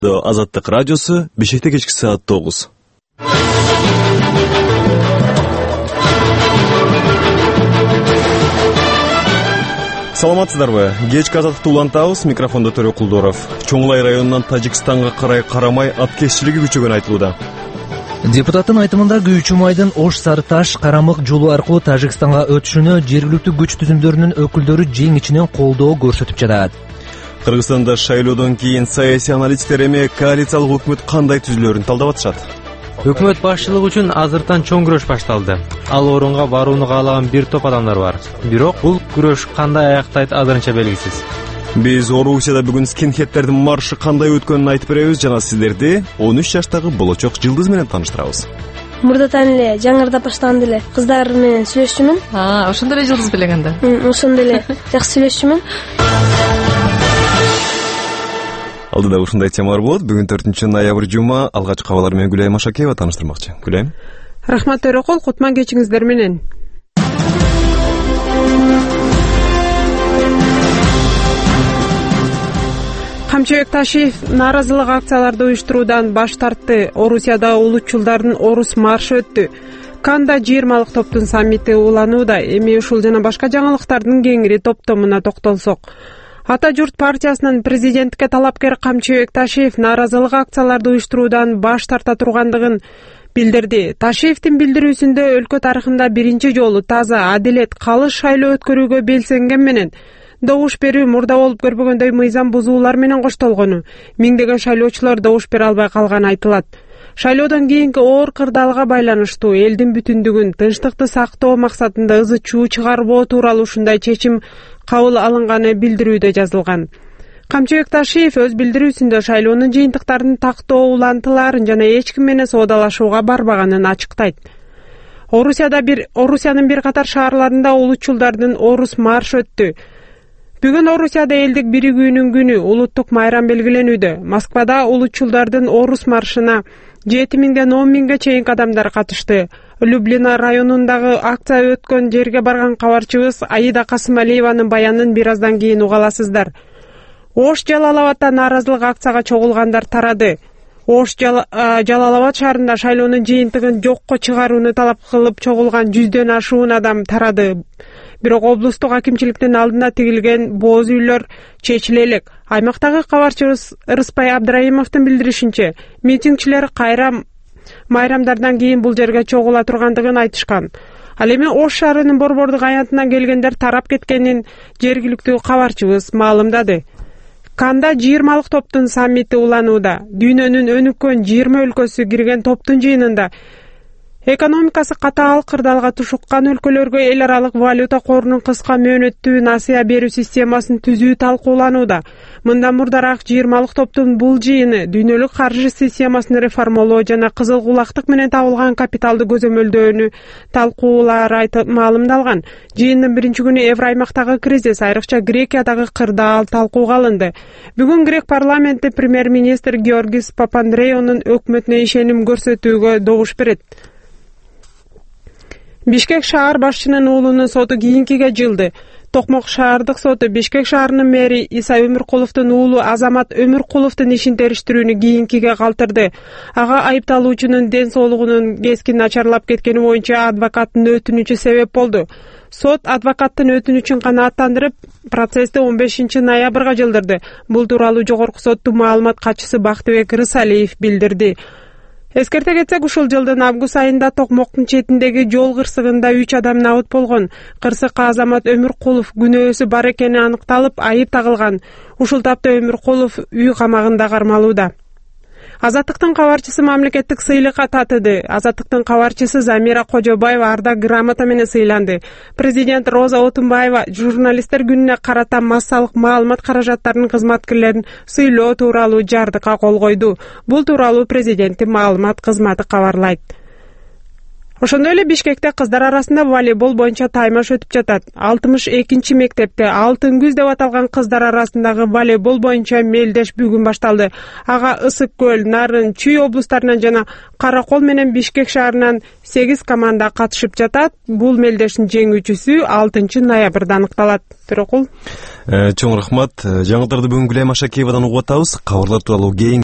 Азаттык радиосу Бишкекте кечки саат 9. Саламатсыздарбы? Кечки азаттыкты улантабыз, микрофондо Төрө Кулдоров. Чоңлай районунан Тажикстанга карай аткезчилиги күчөгөнү айтылууда. Депутаттын айтымында Күйүүчү майдын Ош-Сарыташ Карамык жолу аркылуу Тажикстанга өтүшүнө жергиликтүү күч түзүмдөрүнүн өкүлдөрү жең ичинен колдоо көрсөтүп жатат. Кыргызстанда шайлоодон кийин саясий аналитиктер эми коалициялык өкмөт кандай түзүлөрүн талдап атышат. Өкмөт башчылыгы үчүн азыртан чоң күрөш башталды. Ал орунга барууну каалаган бир топ адамдар бар. Бирок бул күрөш кандай аяктайт азырынча белгисиз. Биз Орусияда бүгүн скинхедтердин маршы кандай өткөнүн айтып беребиз жана сиздерди 13 жаштагы болочок жылдыз менен тааныштырабыз. Мурдатан эле жаңырдап баштаганда эле кыздар менен сүйлөшчүмүн. Ошондо эле жылдыз билегенде. Ошондо эле жакшы сүйлөшчүмүн. Алдыда ушундай темалар болот. Бүгүн 4-ноябрь жума, алгач кабарлар менен Гүлайым Ашакеева тааныштырмакчы. Гүлайым. Рахмат Төрөкул, кутман кечиңиздер менен. Камчыбек Ташиев нааразылык акцияларды уюштуруудан баш тартты. Орусияда улутчулдардын орус маршы өттү. Канда 20 топтун саммити уланууда. Эми ушул жана башка жаңылыктардын кеңири топтомуна токтолсок. Ата журт партиясынын президенттикке талапкер Камчыбек Ташиев нааразылык акцияларды уюштуруудан баш тарта тургандыгын билдирди. Ташиевдин билдирүүсүндө өлкө тарыхында биринчи жолу таза, адилет, калыс шайлоо өткөрүүгө белсенген менен добуш берүү мурда болуп көрбөгөндөй мыйзам бузуулар менен коштолгону, миңдеген шайлоочулар добуш бере албай калганы айтылат. Шайлоодон кийинки оор кырдаалга байланыштуу элдин бүтүндүгүн, тынчтыкты сактоо максатында ызы чуу чыгарбоо тууралуу ушундай чечим кабыл алынганы билдирүүдө жазылган. Камчыбек Ташиев өз билдирүүсүндө шайлоонун жыйынтыктарын тактоо улантылаарын жана эч ким менен соодалашууга барбаганын ачыктайт. Орусиянын бир катар шаарларында улутчулдардын орус маршы өттү. Бүгүн Орусияда элдик биригүүнүн күнү, улуттук майрам белгиленүүдө. Москвада улутчулдардын орус маршына 7000ден 10.000ге чейин адамдар катышты. Люблино районундагы акция өткөн жерге барган кабарчыбыз Аида Касымалиеванын баянын бир аздан кийин угаласыздар. Ош Жалалабадда нааразылык акцияга чогулгандар тарады. Ош Жалалабад шаарында шайлоонун жыйынтыгын жокко чыгарууну талап кылып чогулган 100дөн ашуун адам тарады. Бирок облустук акимчиликтин алдында тигилген бооз үйлөр чечиле элек. Аймактагы кабарчыбыз Рыспай Абдраимовдун билдиришинче, митингчилер кайра майрамдардан кийин бул жерге чогула тургандыгын айтышкан. Ал эми Ош шаарынын борбордук аянтынан келгендер тарап кеткенин жергиликтүү кабарчыбыз маалымдады. Канда 20 топтун саммити уланууда. Дүйнөнүн өнүккөн 20 өлкөсү кирген топтун жыйынында экономикасы катаал кырдаалга тушуккан өлкөлөргө эл аралык валюта корунун кыска мөөнөттүү насыя берүү системасын түзүү талкууланууда. Мындан мурдараак 20 топтун бул жыйыны дүйнөлүк каржы системасын реформалоо жана кызыл кулактык менен табылган капиталды көзөмөлдөөнү талкуулаары маалымдалган. Жыйындын биринчи күнү Евроаймактагы кризис, айрыкча Грекиядагы кырдаал талкууга алынды. Бүгүн Грек парламенти премьер-министр Георгис Папандреонун өкмөтүнө ишеним көрсөтүүгө добуш берет. Бишкек шаар башчынын уулунун соту кийинкиге жылды. Токмок шаардык соту Бишкек шаарынын мэри Иса Өмүркуловдун уулу Азамат Өмүркуловдун ишин териштирүүнү кийинкиге калтырды. Ага айыпталуучунун ден соолугунун кескин начарлап кеткени боюнча адвокаттын өтүнүчү себеп болду. Сот адвокаттын өтүнүчүн канааттандырып, процессти 15 ноябрга жылдырды. Бул тууралуу жогорку соттун маалымат катчысы Бактыбек Рысалиев билдирди. Эскерте кетсек, ушул жылдын август айында Токмоктун четиндеги жол кырсыгында 3 адам набыт болгон. Кырсыкка Азамат Өмүркулов күнөөсү бар экени аныкталып, айып тагылган. Ушул тапта Өмүркулов үй камагында кармалууда. Азаттыктын кабарчысы мамлекеттик сыйлыкка татыды. Азаттыктын кабарчысы Замира Кожобаева Арда грамота менен сыйланды. Президент Роза Отунбаева журналисттер күнүнө карата массалык маалымат каражаттарынын кызматкерлерин сыйлоо тууралуу жардыкка кол койду. Бул тууралуу президенттин маалымат кызматы кабарлайт. Ошондой эле Бишкекте кыздар арасында волейбол боюнча таймаш өтүп жатат. 62 мектепте алтын күз деп аталган кыздар арасындагы волейбол боюнча мелдеш бүгүн башталды. Ага Ысык көл, Нарын, Чүй облустарынан жана Каракол менен Бишкек шаарынан 8 команда катышып жатат. Бул мелдештин жеңүүчүсү 6 ноябрда аныкталат. Төрөкул. Чоң рахмат. Жаңылыктарды бүгүн Гүлайым Ашакеевадан угуп атабыз. Кабарлар тууралуу